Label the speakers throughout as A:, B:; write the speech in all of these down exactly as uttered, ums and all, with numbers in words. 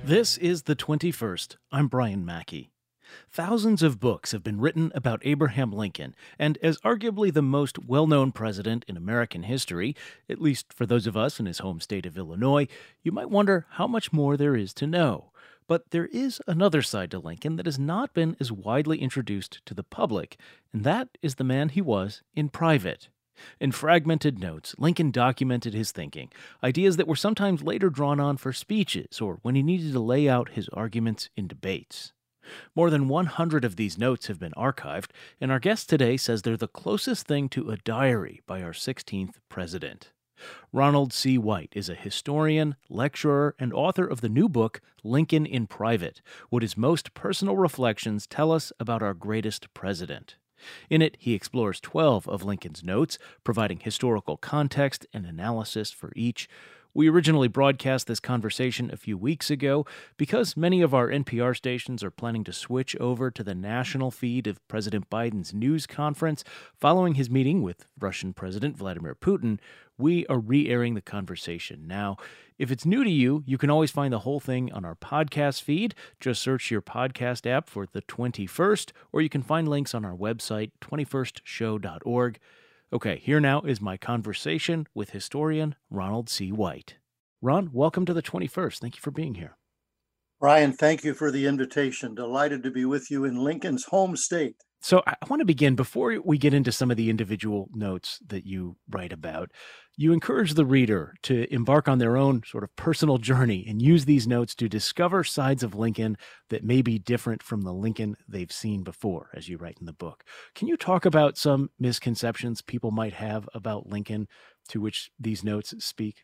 A: This is the twenty-first. I'm Brian Mackey. Thousands of books have been written about Abraham Lincoln, and as arguably the most well-known president in American history, at least for those of us in his home state of Illinois, you might wonder how much more there is to know. But there is another side to Lincoln that has not been as widely introduced to the public, and that is the man he was in private. In fragmented notes, Lincoln documented his thinking, ideas that were sometimes later drawn on for speeches or when he needed to lay out his arguments in debates. More than one hundred of these notes have been archived, and our guest today says they're the closest thing to a diary by our sixteenth president. Ronald C. White is a historian, lecturer, and author of the new book, Lincoln in Private, What His Most Personal Reflections Tell Us About Our Greatest President. In it, he explores twelve of Lincoln's notes, providing historical context and analysis for each. We originally broadcast this conversation a few weeks ago because many of our N P R stations are planning to switch over to the national feed of President Biden's news conference. Following his meeting with Russian President Vladimir Putin, we are re-airing the conversation now. If it's new to you, you can always find the whole thing on our podcast feed. Just search your podcast app for The twenty-first, or you can find links on our website, twenty-first show dot org. Okay, here now is my conversation with historian Ronald C. White. Ron, welcome to The twenty-first. Thank you for being here.
B: Brian, thank you for the invitation. Delighted to be with you in Lincoln's home state.
A: So I want to begin, before we get into some of the individual notes that you write about, you encourage the reader to embark on their own sort of personal journey and use these notes to discover sides of Lincoln that may be different from the Lincoln they've seen before, as you write in the book. Can you talk about some misconceptions people might have about Lincoln to which these notes speak?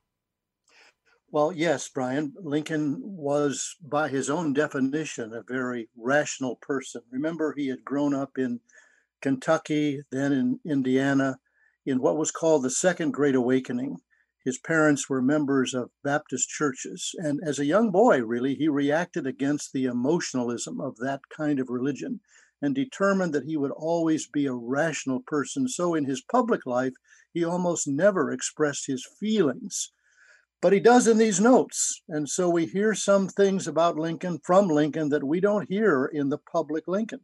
B: Well, yes, Brian. Lincoln was, by his own definition, a very rational person. Remember, he had grown up in Kentucky, then in Indiana, in what was called the Second Great Awakening. His parents were members of Baptist churches. And as a young boy, really, he reacted against the emotionalism of that kind of religion and determined that he would always be a rational person. So in his public life, he almost never expressed his feelings. But he does in these notes. And so we hear some things about Lincoln from Lincoln that we don't hear in the public Lincoln.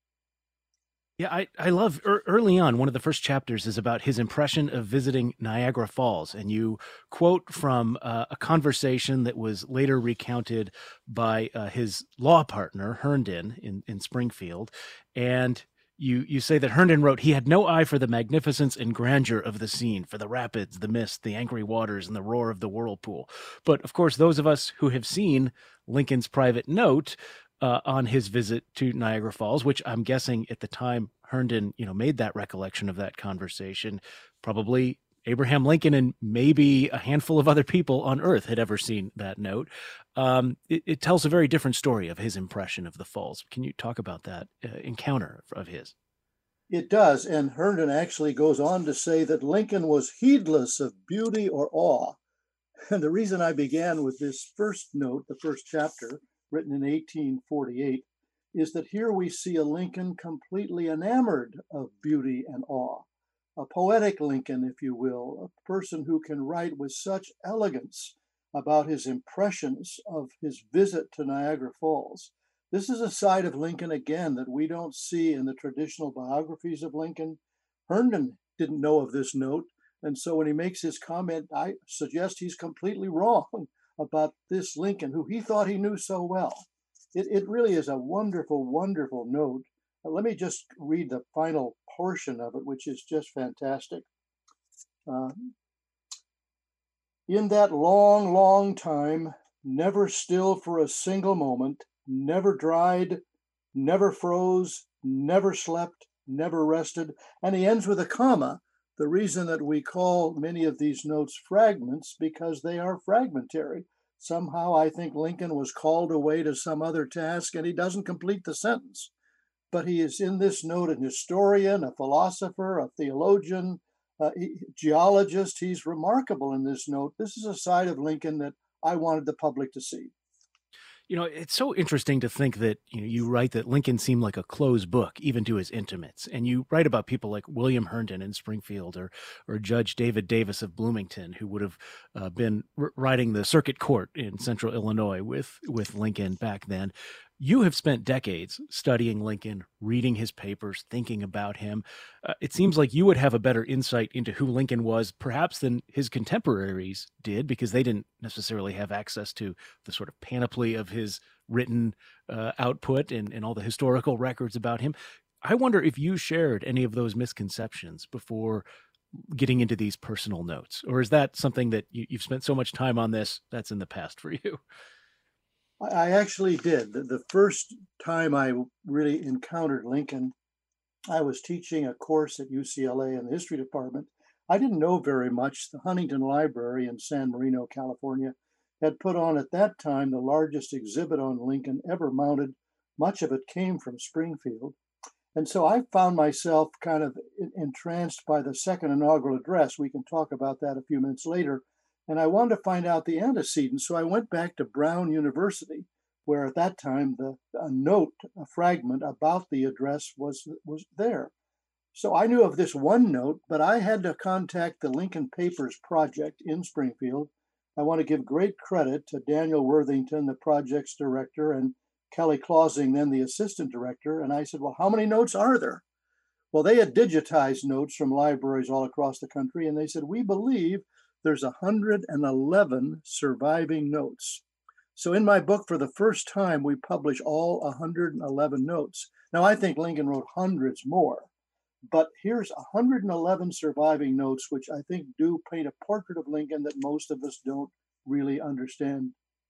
A: Yeah, I, I love er, early on, one of the first chapters is about his impression of visiting Niagara Falls. And you quote from uh, a conversation that was later recounted by uh, his law partner, Herndon, in, in Springfield. And You you say that Herndon wrote, he had no eye for the magnificence and grandeur of the scene, for the rapids, the mist, the angry waters, and the roar of the whirlpool. But, of course, those of us who have seen Lincoln's private note uh, on his visit to Niagara Falls, which I'm guessing at the time Herndon, you know, made that recollection of that conversation, probably Abraham Lincoln and maybe a handful of other people on Earth had ever seen that note. Um, it, it tells a very different story of his impression of the falls. Can you talk about that uh, encounter of his?
B: It does. And Herndon actually goes on to say that Lincoln was heedless of beauty or awe. And the reason I began with this first note, the first chapter, written in eighteen forty-eight, is that here we see a Lincoln completely enamored of beauty and awe. A poetic Lincoln, if you will, a person who can write with such elegance about his impressions of his visit to Niagara Falls. This is a side of Lincoln, again, that we don't see in the traditional biographies of Lincoln. Herndon didn't know of this note, and so when he makes his comment, I suggest he's completely wrong about this Lincoln, who he thought he knew so well. It, it really is a wonderful, wonderful note. Let me just read the final portion of it, which is just fantastic. Uh, in that long, long time, never still for a single moment, never dried, never froze, never slept, never rested. And he ends with a comma. The reason that we call many of these notes fragments, because they are fragmentary. Somehow I think Lincoln was called away to some other task and he doesn't complete the sentence. But he is in this note an historian, a philosopher, a theologian, a geologist. He's remarkable in this note. This is a side of Lincoln that I wanted the public to see.
A: You know, it's so interesting to think that, you know, you write that Lincoln seemed like a closed book, even to his intimates. And you write about people like William Herndon in Springfield or or Judge David Davis of Bloomington, who would have uh, been r- riding the circuit court in central Illinois with, with Lincoln back then. You have spent decades studying Lincoln, reading his papers, thinking about him. Uh, it seems like you would have a better insight into who Lincoln was, perhaps, than his contemporaries did, because they didn't necessarily have access to the sort of panoply of his written uh, output and, and all the historical records about him. I wonder if you shared any of those misconceptions before getting into these personal notes, or is that something that you, you've spent so much time on this that's in the past for you?
B: I I actually did. The, the first time I really encountered Lincoln, I was teaching a course at U C L A in the history department. I didn't know very much. The Huntington Library in San Marino, California, had put on at that time the largest exhibit on Lincoln ever mounted. Much of it came from Springfield. And so I found myself kind of en- entranced by the second inaugural address. We can talk about that a few minutes later. And I wanted to find out the antecedents. So I went back to Brown University, where at that time the a note, a fragment about the address was was there. So I knew of this one note, but I had to contact the Lincoln Papers Project in Springfield. I want to give great credit to Daniel Worthington, the project's director, and Kelly Clausing, then the assistant director. And I said, well, how many notes are there? Well, they had digitized notes from libraries all across the country, and they said, we believe there's one hundred eleven surviving notes. So in my book, for the first time, we publish all one hundred eleven notes. Now, I think Lincoln wrote hundreds more, but here's one hundred eleven surviving notes, which I think do paint a portrait of Lincoln that most of us don't really understand.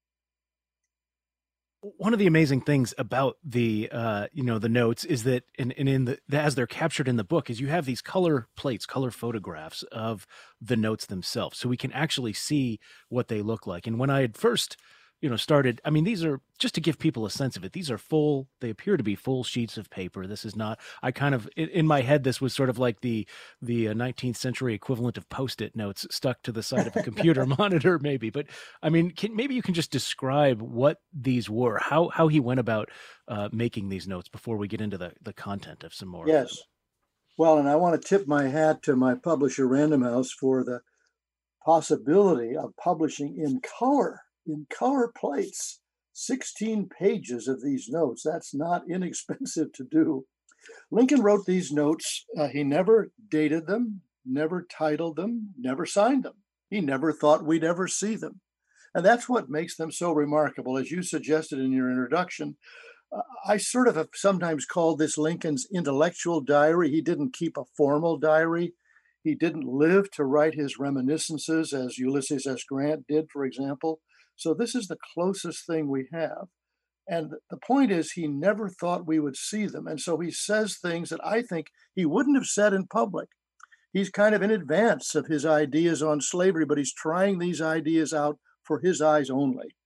A: One of the amazing things about the uh you know the notes is that in, in in the as they're captured in the book is you have these color plates, color photographs of the notes themselves, so we can actually see what they look like. And when I had first you know started, I mean, these are just to give people a sense of it, these are full, they appear to be full sheets of paper. This is not, I kind of in, in my head this was sort of like the the uh, nineteenth century equivalent of post-it notes stuck to the side of a computer monitor maybe. But I mean, can, maybe you can just describe what these were, how how he went about uh, making these notes before we get into the the content of some more of them.
B: Yes. Well, and I want to tip my hat to my publisher, Random House, for the possibility of publishing in color, in color plates, sixteen pages of these notes. That's not inexpensive to do. Lincoln wrote these notes. Uh, he never dated them, never titled them, never signed them. He never thought we'd ever see them. And that's what makes them so remarkable. As you suggested in your introduction, uh, I sort of have sometimes called this Lincoln's intellectual diary. He didn't keep a formal diary. He didn't live to write his reminiscences as Ulysses S. Grant did, for example. So this is the closest thing we have. And the point is, he never thought we would see them. And so he says things that I think he wouldn't have said in public. He's kind of in advance of his ideas on slavery, but he's trying these ideas out for his eyes only.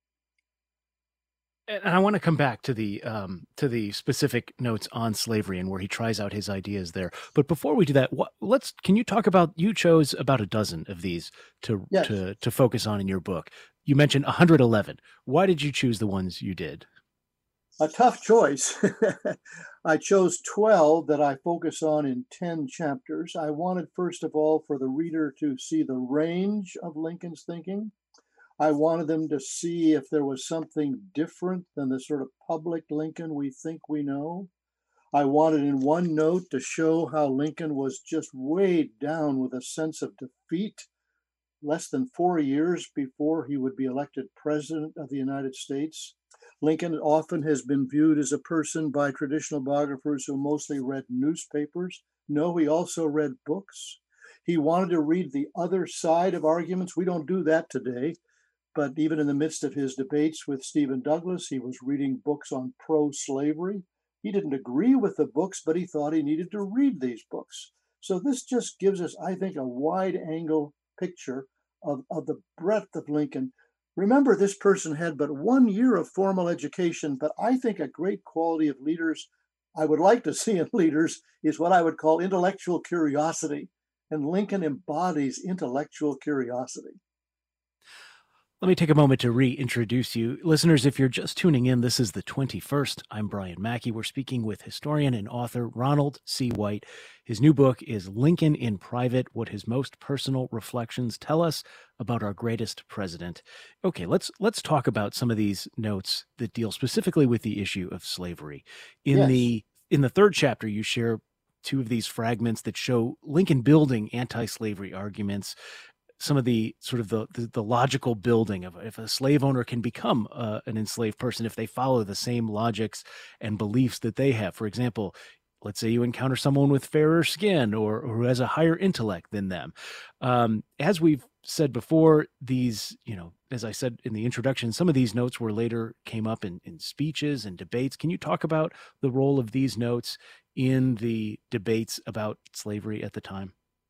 A: And I want to come back to the um, to the specific notes on slavery and where he tries out his ideas there. But before we do that, what, let's can you talk about, you chose about a dozen of these to
B: Yes,
A: to to focus on in your book. You mentioned one hundred eleven. Why did you choose the ones you did?
B: a tough choice. I chose twelve that I focus on in ten chapters. I wanted, first of all, for the reader to see the range of Lincoln's thinking. I wanted them to see if there was something different than the sort of public Lincoln we think we know. I wanted in one note to show how Lincoln was just weighed down with a sense of defeat less than four years before he would be elected president of the United States. Lincoln often has been viewed as a person by traditional biographers who mostly read newspapers. No, he also read books. He wanted to read the other side of arguments. We don't do that today. But even in the midst of his debates with Stephen Douglas, he was reading books on pro slavery. He didn't agree with the books, but he thought he needed to read these books. So this just gives us, I think, a wide angle picture of, of the breadth of Lincoln. Remember, this person had but one year of formal education, but I think a great quality of leaders I would like to see in leaders is what I would call intellectual curiosity. And Lincoln embodies intellectual curiosity.
A: Let me take a moment to reintroduce you. Listeners, if you're just tuning in, this is the twenty-first. I'm Brian Mackey. We're speaking with historian and author Ronald C. White. His new book is Lincoln in Private, What His Most Personal Reflections Tell Us About Our Greatest President. Okay, let's let's talk about some of these notes that deal specifically with the issue of slavery. In
B: Yes.
A: the in the third chapter, you share two of these fragments that show Lincoln building anti-slavery arguments, some of the sort of the, the, the logical building of if a slave owner can become uh, an enslaved person if they follow the same logics and beliefs that they have. For example, let's say you encounter someone with fairer skin or, or who has a higher intellect than them. Um, as we've said before, these, you know, as I said in the introduction, some of these notes were later came up in, in speeches and debates. Can you talk about the role of these notes in the debates about slavery at the time?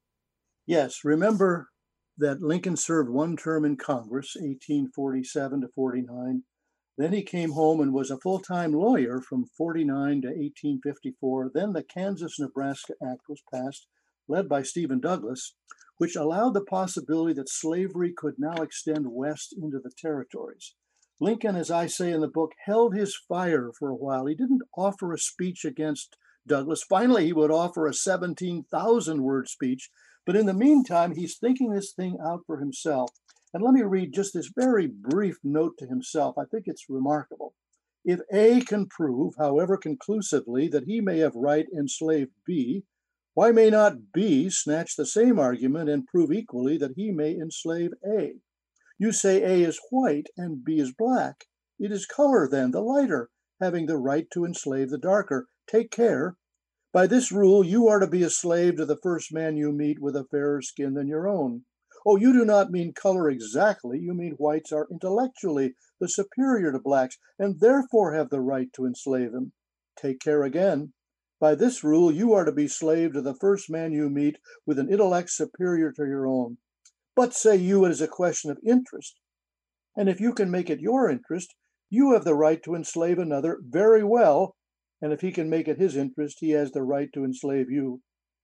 B: Yes. Remember that Lincoln served one term in Congress, eighteen forty-seven to forty-nine. Then he came home and was a full-time lawyer from forty-nine to eighteen fifty-four. Then the Kansas-Nebraska Act was passed, led by Stephen Douglas, which allowed the possibility that slavery could now extend west into the territories. Lincoln, as I say in the book, held his fire for a while. He didn't offer a speech against Douglas. Finally, he would offer a seventeen thousand word speech. But in the meantime, he's thinking this thing out for himself. And let me read just this very brief note to himself. I think it's remarkable. If A can prove, however conclusively, that he may have right enslaved B, why may not B snatch the same argument and prove equally that he may enslave A? You say A is white and B is black. It is color, then, the lighter, having the right to enslave the darker. Take care. By this rule, you are to be a slave to the first man you meet with a fairer skin than your own. Oh, you do not mean color exactly. You mean whites are intellectually the superior to blacks and therefore have the right to enslave them. Take care again. By this rule, you are to be slave to the first man you meet with an intellect superior to your own. But say you it is a question of interest. And if you can make it your interest, you have the right to enslave another very well. And if he can make it his interest, he has the right to enslave you.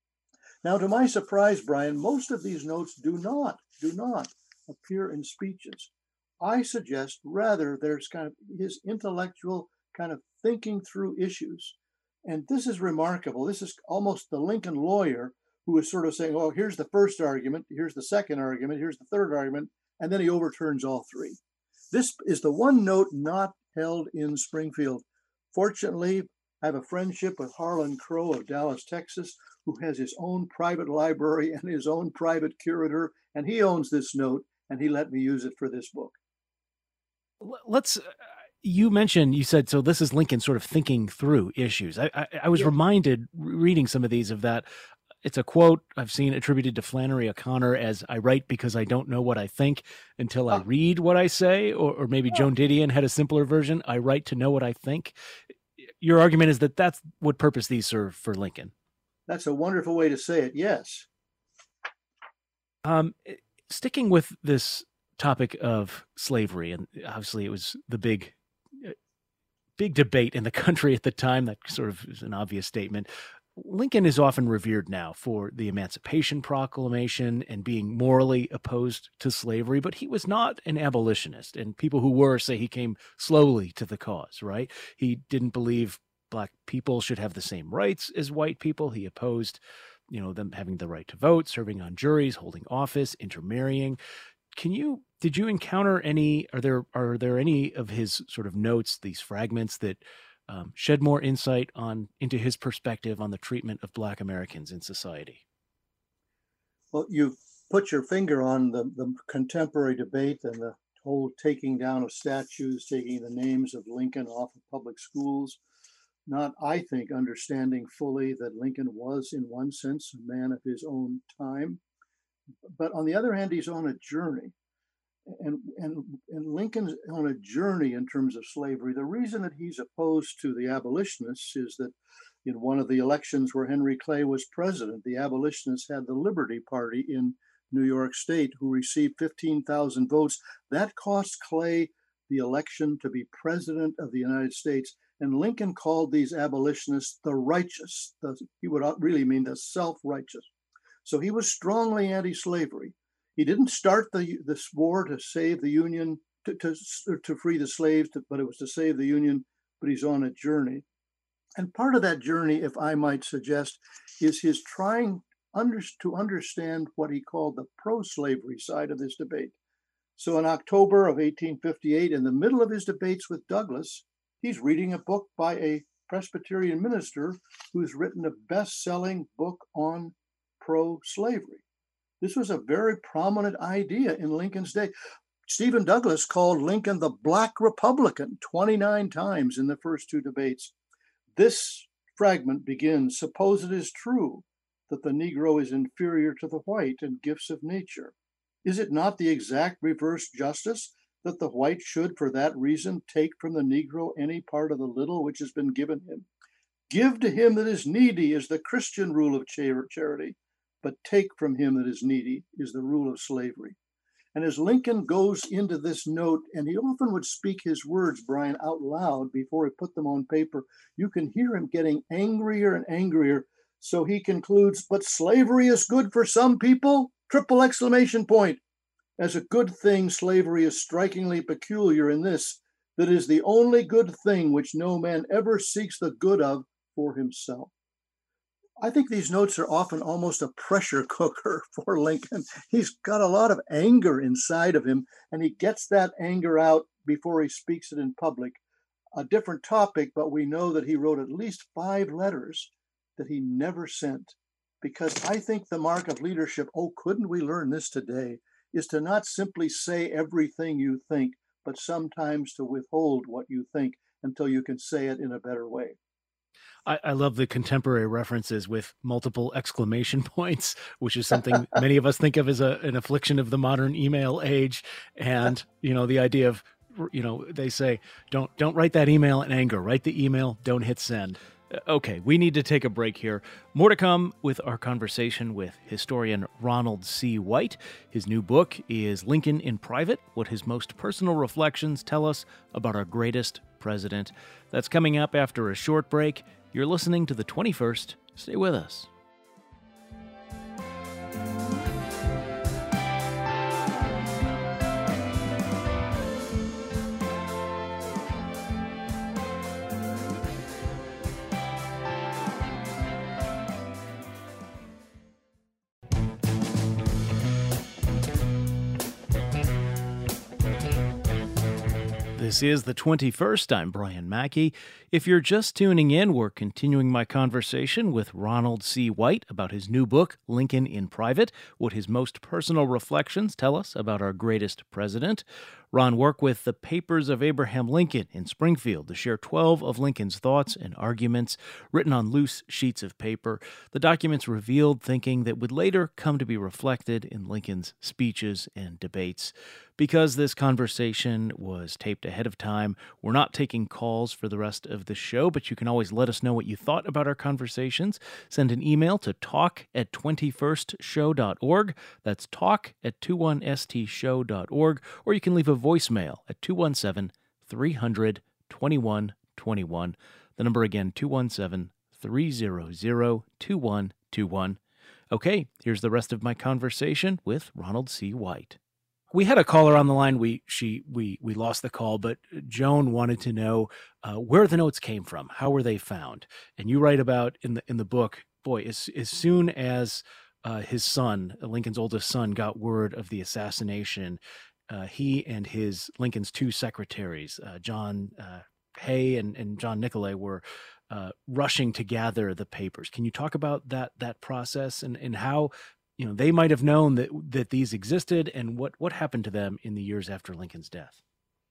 B: Now, to my surprise, Brian, most of these notes do not, do not appear in speeches. I suggest rather there's kind of his intellectual kind of thinking through issues. And this is remarkable. This is almost the Lincoln lawyer who is sort of saying, oh, here's the first argument, here's the second argument, here's the third argument, and then he overturns all three. This is the one note not held in Springfield. Fortunately, I have a friendship with Harlan Crow of Dallas, Texas, who has his own private library and his own private curator, and he owns this note, and he let me use it for this book.
A: Let's, uh, you mentioned, you said, so this is Lincoln sort of thinking through issues. I, I, I was
B: Yeah.
A: reminded reading some of these of that. It's a quote I've seen attributed to Flannery O'Connor as I write because I don't know what I think until I
B: Ah,
A: read what I say, or, or maybe
B: ah,
A: Joan Didion had a simpler version. I write to know what I think. Your argument is that that's what purpose these serve for Lincoln.
B: that's a wonderful way to say it. Yes.
A: Um, sticking with this topic of slavery, and obviously it was the big, big debate in the country at the time. That sort of is an obvious statement. Lincoln is often revered now for the Emancipation Proclamation and being morally opposed to slavery, but he was not an abolitionist. And people who were say he came slowly to the cause, right? He didn't believe Black people should have the same rights as white people. He opposed, you know, them having the right to vote, serving on juries, holding office, intermarrying. Can you, did you encounter any, are there, are there any of his sort of notes, these fragments that Um, shed more insight on into his perspective on the treatment of Black Americans in society?
B: Well, you put your finger on the, the contemporary debate and the whole taking down of statues, taking the names of Lincoln off of public schools. Not, I think, understanding fully that Lincoln was, in one sense, a man of his own time. But on the other hand, he's on a journey. And, and, and Lincoln's on a journey in terms of slavery. The reason that he's opposed to the abolitionists is that in one of the elections where Henry Clay was president, the abolitionists had the Liberty Party in New York State, who received fifteen thousand votes. That cost Clay the election to be president of the United States. And Lincoln called these abolitionists the righteous. The, he would really mean the self-righteous. So he was strongly anti-slavery. He didn't start the this war to save the Union, to, to, to free the slaves, to, but it was to save the Union, but he's on a journey. And part of that journey, if I might suggest, is his trying under, to understand what he called the pro-slavery side of this debate. So in October of eighteen fifty-eight, in the middle of his debates with Douglas, he's reading a book by a Presbyterian minister who's written a best-selling book on pro-slavery. This was a very prominent idea in Lincoln's day. Stephen Douglas called Lincoln the Black Republican twenty-nine times in the first two debates. This fragment begins, "Suppose it is true that the Negro is inferior to the white in gifts of nature. Is it not the exact reverse justice that the white should, for that reason, take from the Negro any part of the little which has been given him? Give to him that is needy is the Christian rule of charity, but take from him that is needy is the rule of slavery." And as Lincoln goes into this note, and he often would speak his words, Brian, out loud before he put them on paper, you can hear him getting angrier and angrier. So he concludes, "But slavery is good for some people, triple exclamation point. As a good thing, slavery is strikingly peculiar in this, that it is the only good thing which no man ever seeks the good of for himself." I think these notes are often almost a pressure cooker for Lincoln. He's got a lot of anger inside of him, and he gets that anger out before he speaks it in public. A different topic, but we know that he wrote at least five letters that he never sent. Because I think the mark of leadership, oh, couldn't we learn this today, is to not simply say everything you think, but sometimes to withhold what you think until you can say it in a better way.
A: I, I love the contemporary references with multiple exclamation points, which is something many of us think of as a, an affliction of the modern email age. And, you know, the idea of, you know, they say, don't don't write that email in anger, write the email, don't hit send. Okay, we need to take a break here. More to come with our conversation with historian Ronald C. White. His new book is Lincoln in Private, What His Most Personal Reflections Tell Us About Our Greatest President. That's coming up after a short break. You're listening to The twenty-first. Stay with us. This is The twenty-first. I'm Brian Mackey. If you're just tuning in, we're continuing my conversation with Ronald C. White about his new book, Lincoln in Private, What His Most Personal Reflections Tell Us About Our Greatest President. Ron worked with the Papers of Abraham Lincoln in Springfield to share twelve of Lincoln's thoughts and arguments written on loose sheets of paper. The documents revealed thinking that would later come to be reflected in Lincoln's speeches and debates. Because this conversation was taped ahead of time, we're not taking calls for the rest of the show, but you can always let us know what you thought about our conversations. Send an email to talk at twenty-first show dot org. That's talk at twenty-one s t show dot org. Or you can leave a voicemail at two one seven, three hundred, twenty-one twenty-one. The number again, two one seven, three hundred, twenty-one twenty-one. Okay, here's the rest of my conversation with Ronald C. White. We had a caller on the line. We she we we lost the call, but Joan wanted to know uh, where the notes came from. How were they found? And you write about in the in the book, boy, as as soon as uh, his son, Lincoln's oldest son, got word of the assassination, uh, he and his Lincoln's two secretaries, uh, John uh, Hay and and John Nicolay, were uh, rushing to gather the papers. Can you talk about that that process and and how, you know, they might have known that that these existed, and what what happened to them in the years after Lincoln's death?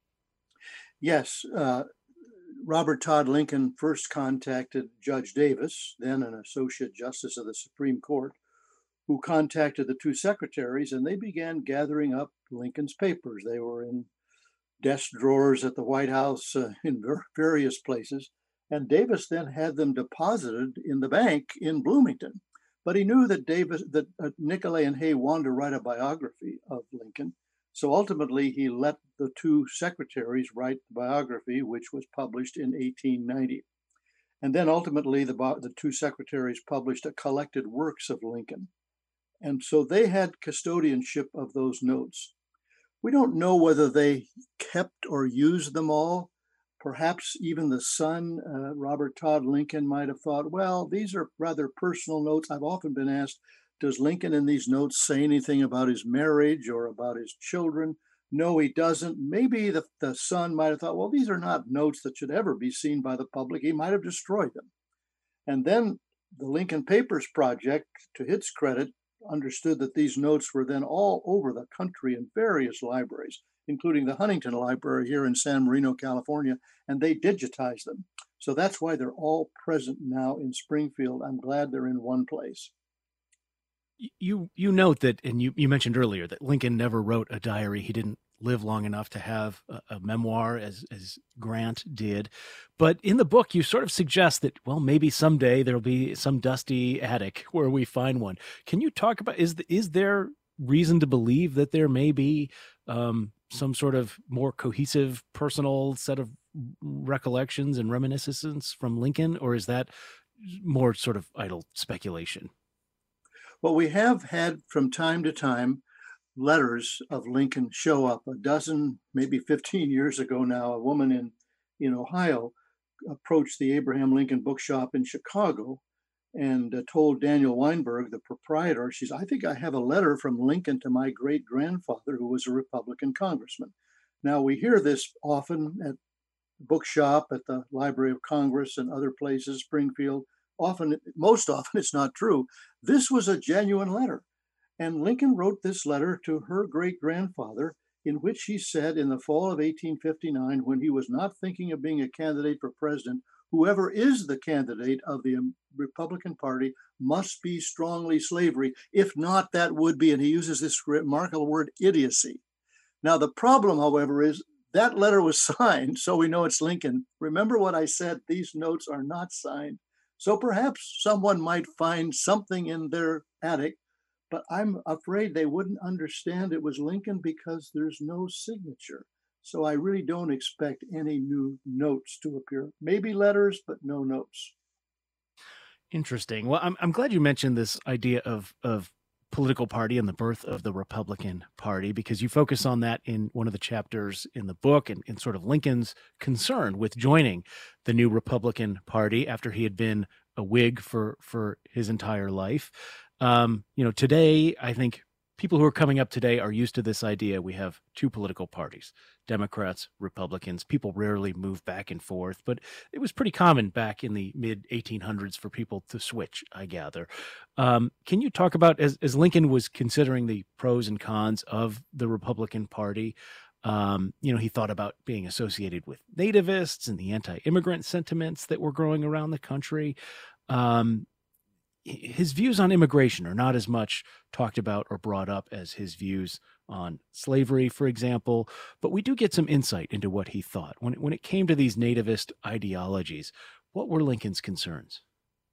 B: Yes, uh, Robert Todd Lincoln first contacted Judge Davis, then an associate justice of the Supreme Court, who contacted the two secretaries, and they began gathering up Lincoln's papers. They were in desk drawers at the White House, uh, in ver- various places, and Davis then had them deposited in the bank in Bloomington. But he knew that Davis, that uh, Nicolay and Hay wanted to write a biography of Lincoln. So ultimately, he let the two secretaries write the biography, which was published in eighteen ninety. And then ultimately, the, the two secretaries published a collected works of Lincoln. And so they had custodianship of those notes. We don't know whether they kept or used them all. Perhaps even the son, uh, Robert Todd Lincoln, might have thought, well, these are rather personal notes. I've often been asked, does Lincoln in these notes say anything about his marriage or about his children? No, he doesn't. Maybe the, the son might have thought, well, these are not notes that should ever be seen by the public. He might have destroyed them. And then the Lincoln Papers Project, to its credit, understood that these notes were then all over the country in various libraries, including the Huntington Library here in San Marino, California, and they digitized them. So that's why they're all present now in Springfield. I'm glad they're in one place.
A: You you note that, and you, you mentioned earlier that Lincoln never wrote a diary. He didn't live long enough to have a, a memoir as as Grant did. But in the book, you sort of suggest that, well, maybe someday there'll be some dusty attic where we find one. Can you talk about, is, is there reason to believe that there may be um, some sort of more cohesive personal set of recollections and reminiscences from Lincoln, or is that more sort of idle speculation?
B: Well, we have had from time to time letters of Lincoln show up. A dozen, maybe fifteen years ago now, a woman in, in Ohio approached the Abraham Lincoln Bookshop in Chicago and uh, told Daniel Weinberg, the proprietor, she's, I think I have a letter from Lincoln to my great grandfather, who was a Republican congressman. Now, we hear this often at the bookshop, at the Library of Congress, and other places, Springfield. Often, most often, it's not true. This was a genuine letter. And Lincoln wrote this letter to her great grandfather, in which he said in the fall of eighteen fifty-nine, when he was not thinking of being a candidate for president, whoever is the candidate of the Republican Party must be strongly slavery. If not, that would be, and he uses this remarkable word, idiocy. Now, the problem, however, is that letter was signed, so we know it's Lincoln. Remember what I said, these notes are not signed. So perhaps someone might find something in their attic, but I'm afraid they wouldn't understand it was Lincoln because there's no signature. So I really don't expect any new notes to appear. Maybe letters, but no notes.
A: Interesting. Well, I'm I'm glad you mentioned this idea of of political party and the birth of the Republican Party, because you focus on that in one of the chapters in the book, and, and sort of Lincoln's concern with joining the new Republican Party after he had been a Whig for for his entire life. Um, you know, today, I think people who are coming up today are used to this idea. We have two political parties, Democrats, Republicans. People rarely move back and forth, but it was pretty common back in the mid eighteen hundreds for people to switch, I gather. Um, can you talk about, as, as Lincoln was considering the pros and cons of the Republican Party, um, you know, he thought about being associated with nativists and the anti-immigrant sentiments that were growing around the country. Um, his views on immigration are not as much talked about or brought up as his views on slavery, for example, but we do get some insight into what he thought. When it, when it came to these nativist ideologies, what were Lincoln's concerns?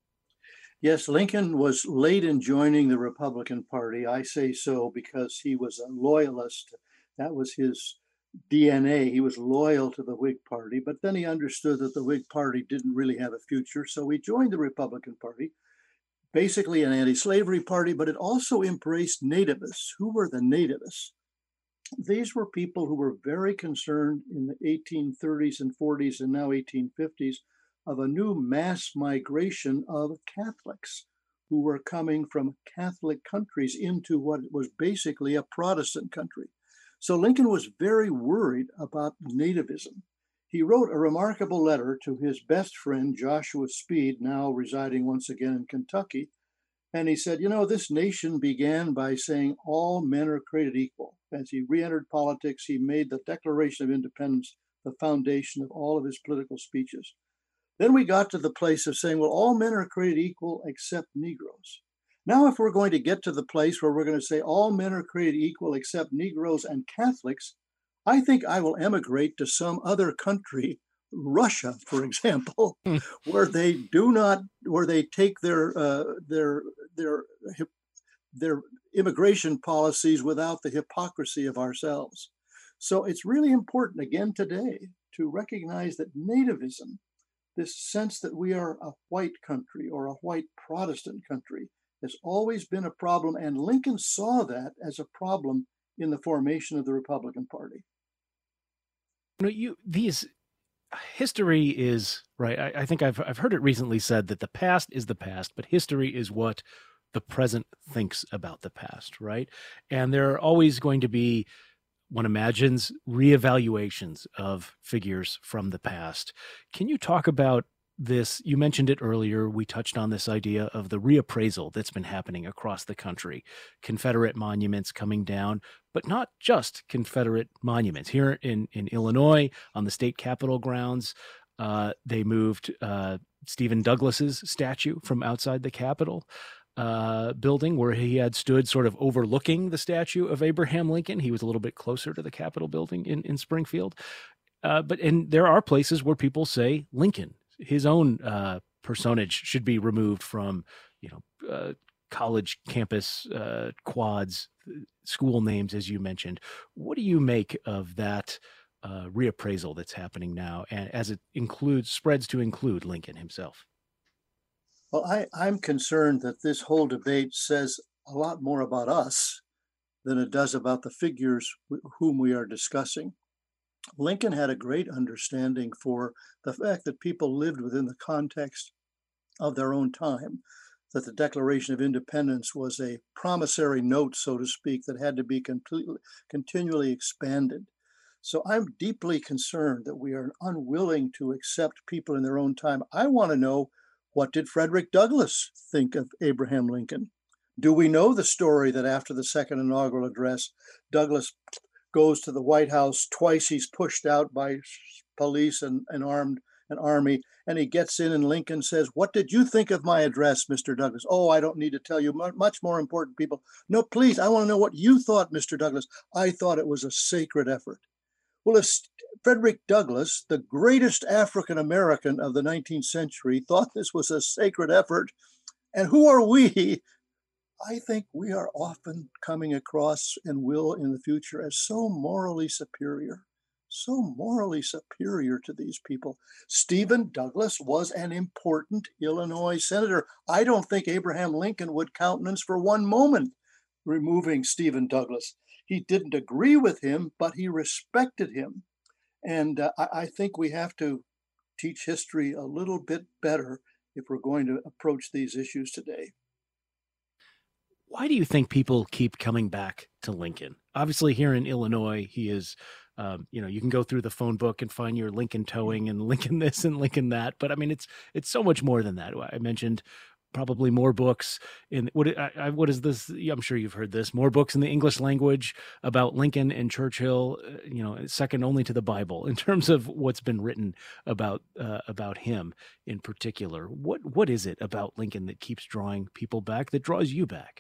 B: Yes, Lincoln was late in joining the Republican Party. I say so because he was a loyalist. That was his D N A. He was loyal to the Whig Party, but then he understood that the Whig Party didn't really have a future, so he joined the Republican Party. Basically an anti-slavery party, but it also embraced nativists. Who were the nativists? These were people who were very concerned in the eighteen thirties and forties and now eighteen fifties of a new mass migration of Catholics who were coming from Catholic countries into what was basically a Protestant country. So Lincoln was very worried about nativism. He wrote a remarkable letter to his best friend, Joshua Speed, now residing once again in Kentucky. And he said, you know, this nation began by saying all men are created equal. As he re-entered politics, he made the Declaration of Independence the foundation of all of his political speeches. Then we got to the place of saying, well, all men are created equal except Negroes. Now, if we're going to get to the place where we're going to say all men are created equal except Negroes and Catholics, I think I will emigrate to some other country, Russia, for example,
A: Hmm.
B: where they do not, where they take their uh, their their their immigration policies without the hypocrisy of ourselves. So it's really important again today to recognize that nativism, this sense that we are a white country or a white Protestant country, has always been a problem, and Lincoln saw that as a problem in the formation of the Republican Party.
A: You know, you these history is right. I, I think I've I've heard it recently said that the past is the past, but history is what the present thinks about the past, right? And there are always going to be, one imagines, reevaluations of figures from the past. Can you talk about this? You mentioned it earlier. We touched on this idea of the reappraisal that's been happening across the country, Confederate monuments coming down, but not just Confederate monuments. Here in, in Illinois, on the state capitol grounds, uh, they moved uh, Stephen Douglas's statue from outside the Capitol uh, building, where he had stood sort of overlooking the statue of Abraham Lincoln. He was a little bit closer to the Capitol building in, in Springfield. Uh, but and there are places where people say Lincoln, his own uh, personage, should be removed from, you know, uh, college campus uh, quads, school names, as you mentioned. What do you make of that uh, reappraisal that's happening now, and as it includes spreads to include Lincoln himself?
B: Well, I, I'm concerned that this whole debate says a lot more about us than it does about the figures wh- whom we are discussing. Lincoln had a great understanding for the fact that people lived within the context of their own time, that the Declaration of Independence was a promissory note, so to speak, that had to be completely, continually expanded. So I'm deeply concerned that we are unwilling to accept people in their own time. I want to know, what did Frederick Douglass think of Abraham Lincoln? Do we know the story that after the second inaugural address, Douglass goes to the White House twice? He's pushed out by police and, and armed an army, and he gets in, and Lincoln says, "What did you think of my address, Mister Douglas?" "Oh, I don't need to tell you. Much more important people." "No, please, I want to know what you thought, Mister Douglas." "I thought it was a sacred effort." Well, if Frederick Douglass, the greatest African American of the nineteenth century, thought this was a sacred effort, and who are we? I think we are often coming across, and will in the future, as so morally superior, so morally superior to these people. Stephen Douglas was an important Illinois senator. I don't think Abraham Lincoln would countenance for one moment removing Stephen Douglas. He didn't agree with him, but he respected him. And uh, I, I think we have to teach history a little bit better if we're going to approach these issues today.
A: Why do you think people keep coming back to Lincoln? Obviously, here in Illinois, he is, um, you know, you can go through the phone book and find your Lincoln towing and Lincoln this and Lincoln that. But I mean, it's it's so much more than that. I mentioned probably more books in what I, I, what is this? I'm sure you've heard this. More books in the English language about Lincoln and Churchill. uh, You know, second only to the Bible in terms of what's been written about uh, about him in particular. What what is it about Lincoln that keeps drawing people back? That draws you back?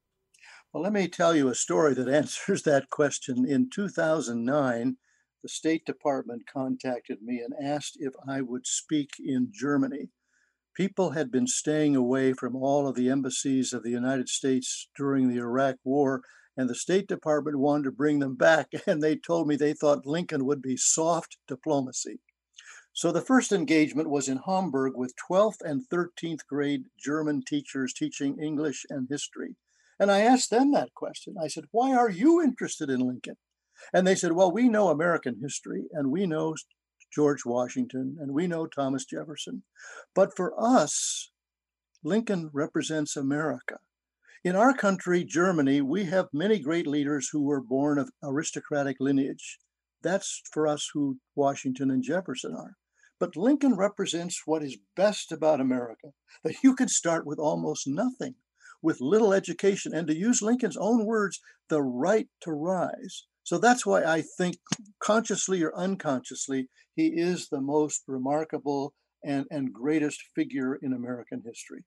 B: Well, let me tell you a story that answers that question. In two thousand nine, the State Department contacted me and asked if I would speak in Germany. People had been staying away from all of the embassies of the United States during the Iraq War, and the State Department wanted to bring them back. And they told me they thought Lincoln would be soft diplomacy. So the first engagement was in Hamburg with twelfth and thirteenth grade German teachers teaching English and history. And I asked them that question. I said, "Why are you interested in Lincoln?" And they said, "Well, we know American history, and we know George Washington, and we know Thomas Jefferson. But for us, Lincoln represents America. In our country, Germany, we have many great leaders who were born of aristocratic lineage. That's for us who Washington and Jefferson are. But Lincoln represents what is best about America, that you can start with almost nothing, with little education, and to use Lincoln's own words, the right to rise." So that's why I think, consciously or unconsciously, he is the most remarkable and, and greatest figure in American history.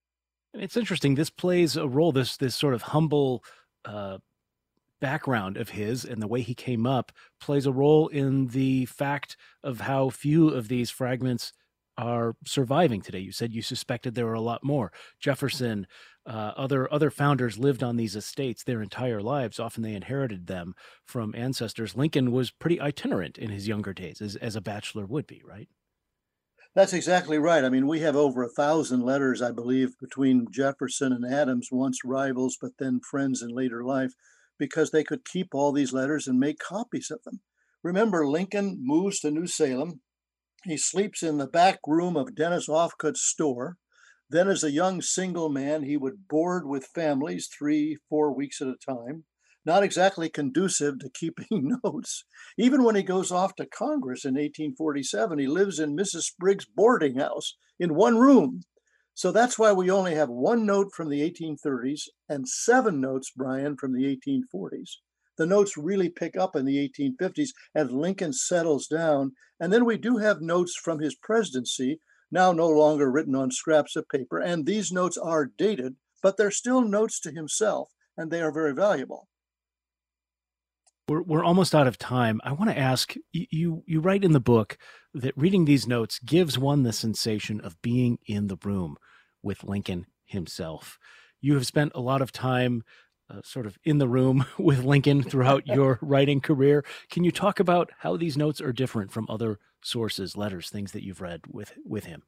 A: And it's interesting. This plays a role. This this sort of humble uh, background of his and the way he came up plays a role in the fact of how few of these fragments are surviving today. You said you suspected there were a lot more. Jefferson, uh, other other founders lived on these estates their entire lives. Often they inherited them from ancestors. Lincoln was pretty itinerant in his younger days, as, as a bachelor would be, right?
B: That's exactly right. I mean, we have over a thousand letters, I believe, between Jefferson and Adams, once rivals, but then friends in later life, because they could keep all these letters and make copies of them. Remember, Lincoln moves to New Salem. He sleeps in the back room of Dennis Offcut's store. Then, as a young single man, he would board with families three, four weeks at a time. Not exactly conducive to keeping notes. Even when he goes off to Congress in eighteen forty-seven, he lives in Missus Spriggs' boarding house in one room. So that's why we only have one note from the eighteen thirties and seven notes, Brian, from the eighteen forties. The notes really pick up in the eighteen fifties as Lincoln settles down. And then we do have notes from his presidency, now no longer written on scraps of paper. And these notes are dated, but they're still notes to himself, and they are very valuable.
A: We're, we're almost out of time. I want to ask, you, you write in the book that reading these notes gives one the sensation of being in the room with Lincoln himself. You have spent a lot of time uh, sort of in the room with Lincoln throughout your writing career. Can you talk about how these notes are different from other sources, letters, things that you've read with, with him?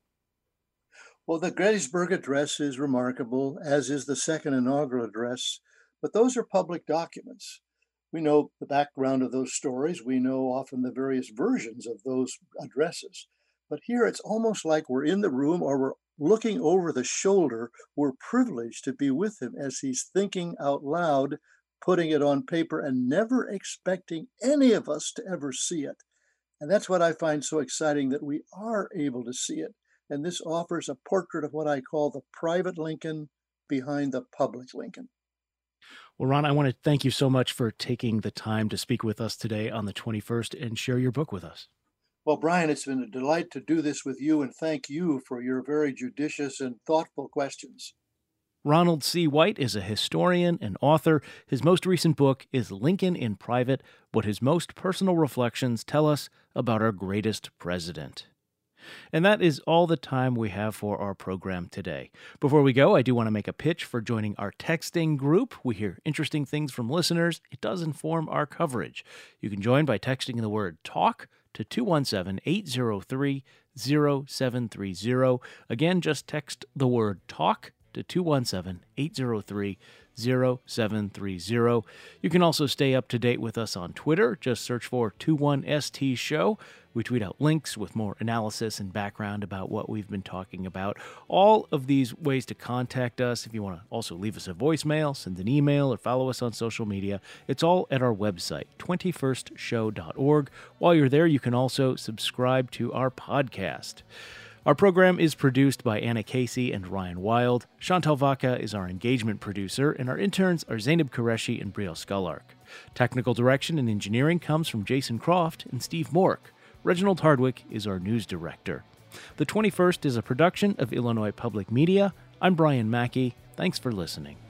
B: Well, the Gettysburg Address is remarkable, as is the second inaugural address, but those are public documents. We know the background of those stories. We know often the various versions of those addresses. But here it's almost like we're in the room or we're looking over the shoulder. We're privileged to be with him as he's thinking out loud, putting it on paper, and never expecting any of us to ever see it. And that's what I find so exciting, that we are able to see it. And this offers a portrait of what I call the private Lincoln behind the public Lincoln.
A: Well, Ron, I want to thank you so much for taking the time to speak with us today on the twenty-first and share your book with us.
B: Well, Brian, it's been a delight to do this with you, and thank you for your very judicious and thoughtful questions.
A: Ronald C. White is a historian and author. His most recent book is Lincoln in Private: What His Most Personal Reflections Tell Us About Our Greatest President. And that is all the time we have for our program today. Before we go, I do want to make a pitch for joining our texting group. We hear interesting things from listeners. It does inform our coverage. You can join by texting the word TALK to two one seven, eight zero three, zero seven three zero. Again, just text the word TALK to two one seven, eight zero three, zero seven three zero. You can also stay up to date with us on Twitter. Just search for twenty-one S T Show. We tweet out links with more analysis and background about what we've been talking about. All of these ways to contact us. If you want to also leave us a voicemail, send an email, or follow us on social media, it's all at our website, twenty-first show dot org. While you're there, you can also subscribe to our podcast. Our program is produced by Anna Casey and Ryan Wild. Chantal Vaca is our engagement producer, and our interns are Zainab Qureshi and Brielle Skullark. Technical direction and engineering comes from Jason Croft and Steve Mork. Reginald Hardwick is our news director. The twenty-first is a production of Illinois Public Media. I'm Brian Mackey. Thanks for listening.